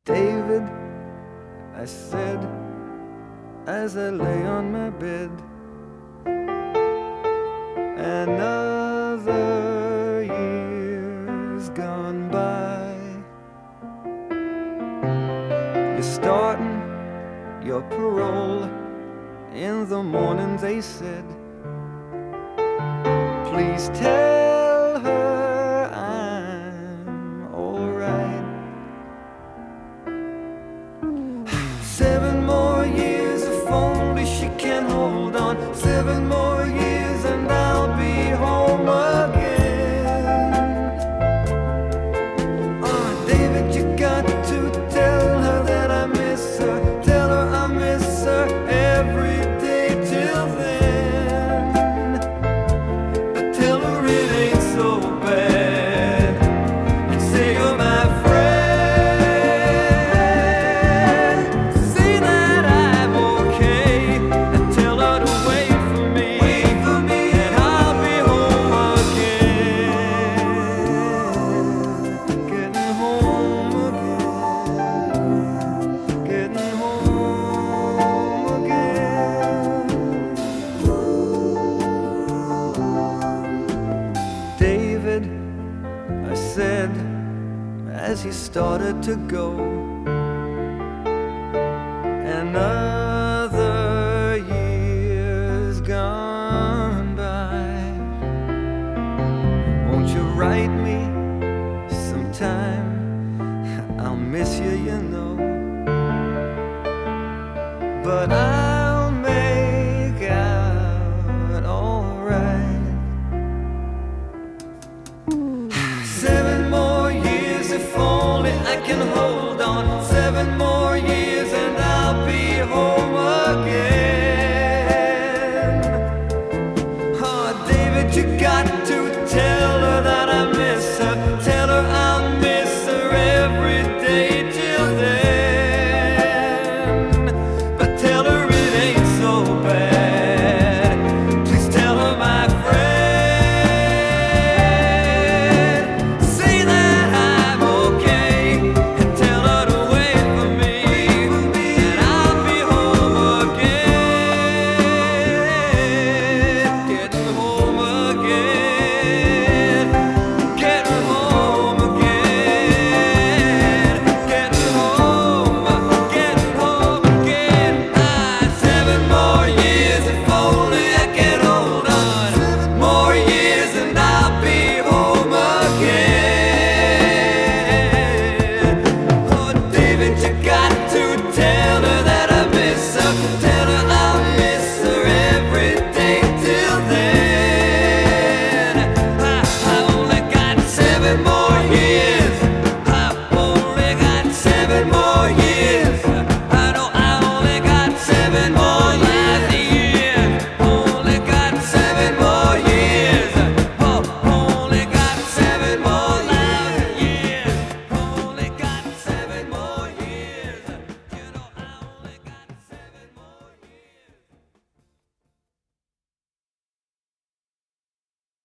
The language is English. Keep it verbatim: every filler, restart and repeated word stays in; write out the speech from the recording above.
David, I said, as I lay on my bed, another year's gone by. You're starting your parole in the morning, they said. Please tell her I'm alright. Seven more years, if only she can hold on. Seven more years and I'll be home again. Oh, David, you got to tell her that I miss her. Tell her I miss her every day till then. But tell her it ain't so bad, and say you're my friend. Say that I'm okay, and tell her to wait for me. Wait for me, and I'll be home again. Getting home again. Getting home again. David, I said, as he started to go, another year's gone by. Won't you write me sometime? I'll miss you, you know, but I'll make out alright. Seven more years, if only I can hold on. Seven more